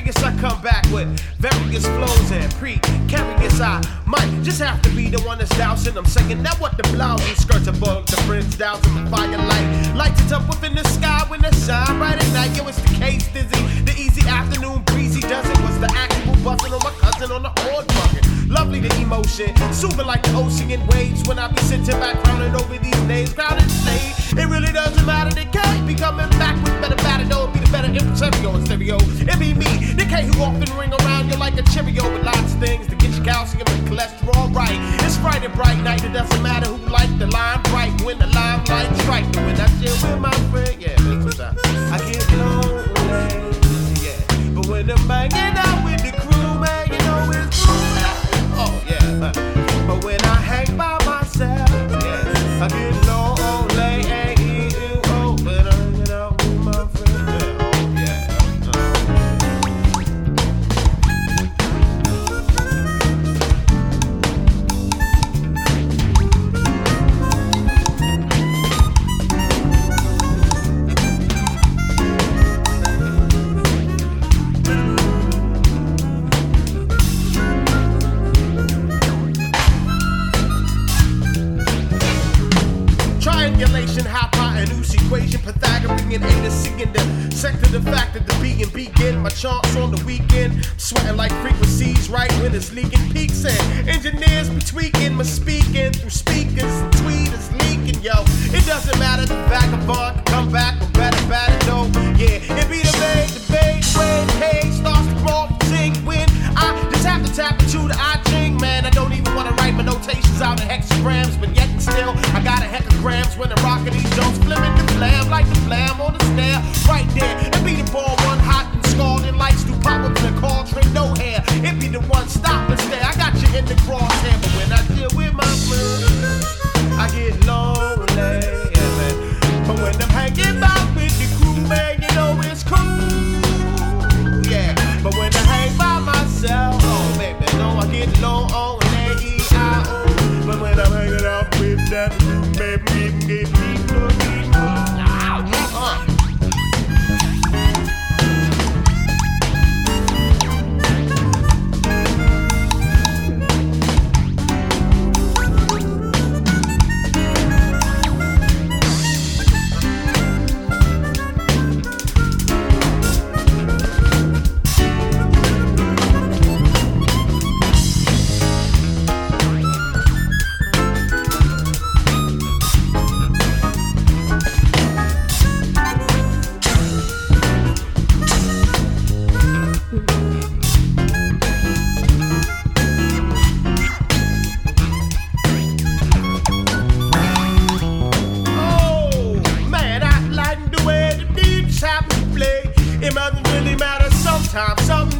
Curious, I come back with various flows and precarious. I might just have to be the one that's dousing. I'm saying that what the blouse and skirts above the fringe dousing the firelight. Lights it up within the sky when the shine bright at night. Yo, it's the case dizzy. The easy afternoon breezy does it. Was the actual buzzing on my cousin on the hard bucket. Lovely the emotion, soothing like the ocean waves. When I be sitting back crowded over these names, crowded slave. It really doesn't matter, they can't be coming back with better batter. No, it be the better impresario and stereo. It be me, the K who often ring around you like a Cheerio with lots of things to get your calcium and cholesterol right. It's Friday bright night, it doesn't matter who like the line bright when the limelight strike. But when I chill with my friend, yeah, sometimes I get lonely, yeah. But when I'm hanging out with the crew, man, you know it's cool. Oh yeah, but when I hang by myself, yeah, I get lonely, ain't you? Oh, but I hang out with my friend, yeah, triangulation, hypotenuse equation, Pythagorean A to C in the sector, the fact that the being begin. My charts on the weekend, sweating like frequencies right when it's leaking. Peaks and engineers be tweaking my speaking through speakers. Tweet is leaking, yo. It doesn't matter, the vagabond can come back with better, no. Yeah, it be the way when K starts to grow, sing when I just have to tap into the I ching, man. I don't even want to write my notations out in hexagrams, but yet and still I got a heck of grams when I'm rocking these joints, flipping the flam like the flam on the snare. Right there, it be the ball one hot and scalding lights do pop up in the cauldron, no hair. It be the one stop and stare. I got you in the crosshair, but when I deal with my friends, I get lonely, yeah, man. But when I'm hanging out with the crew, man, you know it's cool, yeah. But when I hang by myself, oh baby, no, I get lonely. But when I'm hanging out with that room, baby, get me. It doesn't really matter sometimes. Some